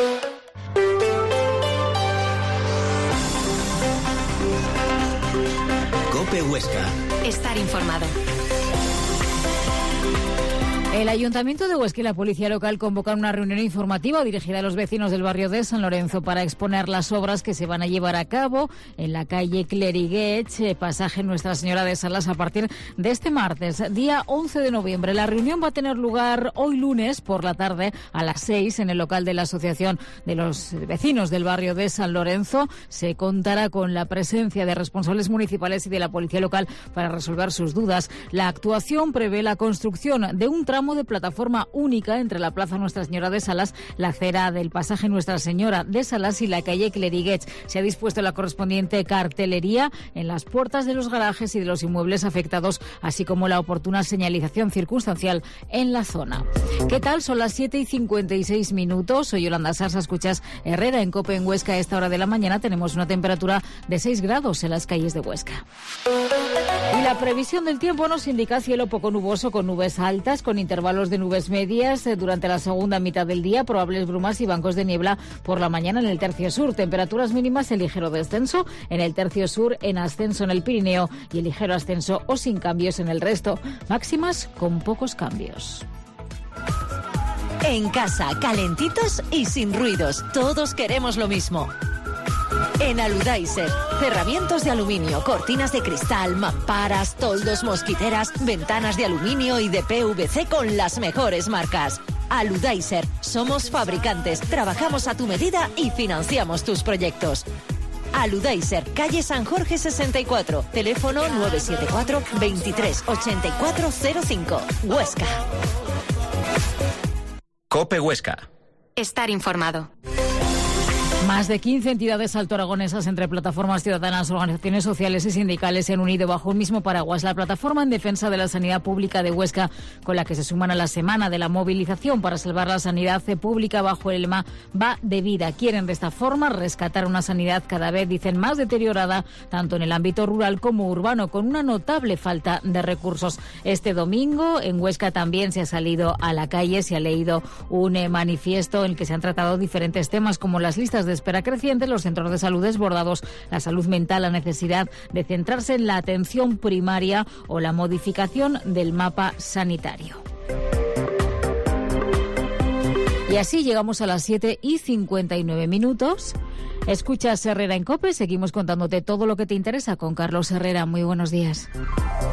COPE Huesca. Estar informado. El Ayuntamiento de Huesca y la Policía Local convocan una reunión informativa dirigida a los vecinos del barrio de San Lorenzo para exponer las obras que se van a llevar a cabo en la calle Cleriguech, pasaje Nuestra Señora de Salas, a partir de este martes, día 11 de noviembre. La reunión va a tener lugar hoy lunes por la tarde a las 6 en el local de la Asociación de los Vecinos del barrio de San Lorenzo. Se contará con la presencia de responsables municipales y de la Policía Local para resolver sus dudas. La actuación prevé la construcción de un tramo de plataforma única entre la Plaza Nuestra Señora de Salas, la acera del pasaje Nuestra Señora de Salas y la calle Cleriguech. Se ha dispuesto la correspondiente cartelería en las puertas de los garajes y de los inmuebles afectados, así como la oportuna señalización circunstancial en la zona. ¿Qué tal? Son las 7:56. Soy Yolanda Sarsa, escuchas Herrera en COPE en Huesca. A esta hora de la mañana tenemos una temperatura de 6 grados en las calles de Huesca. Y la previsión del tiempo nos indica cielo poco nuboso con nubes altas, con intervalos de nubes medias durante la segunda mitad del día, probables brumas y bancos de niebla por la mañana en el tercio sur. Temperaturas mínimas en ligero descenso en el tercio sur, en ascenso en el Pirineo y en ligero ascenso o sin cambios en el resto. Máximas con pocos cambios. En casa, calentitos y sin ruidos. Todos queremos lo mismo. En Aludaiser, cerramientos de aluminio, cortinas de cristal, mamparas, toldos, mosquiteras, ventanas de aluminio y de PVC con las mejores marcas. Aludaiser, somos fabricantes, trabajamos a tu medida y financiamos tus proyectos. Aludaiser, calle San Jorge 64, teléfono 974 23 8405, Huesca. COPE Huesca. Estar informado. Más de 15 entidades altoaragonesas entre plataformas ciudadanas, organizaciones sociales y sindicales se han unido bajo un mismo paraguas. La plataforma en defensa de la sanidad pública de Huesca, con la que se suman a la semana de la movilización para salvar la sanidad pública bajo el lema Va de vida. Quieren de esta forma rescatar una sanidad cada vez, dicen, más deteriorada, tanto en el ámbito rural como urbano, con una notable falta de recursos. Este domingo en Huesca también se ha salido a la calle, se ha leído un manifiesto en el que se han tratado diferentes temas como las listas de espera creciente, los centros de salud desbordados, la salud mental, la necesidad de centrarse en la atención primaria o la modificación del mapa sanitario. Y así llegamos a las 7:59. Escuchas Herrera en COPE, seguimos contándote todo lo que te interesa con Carlos Herrera. Muy buenos días.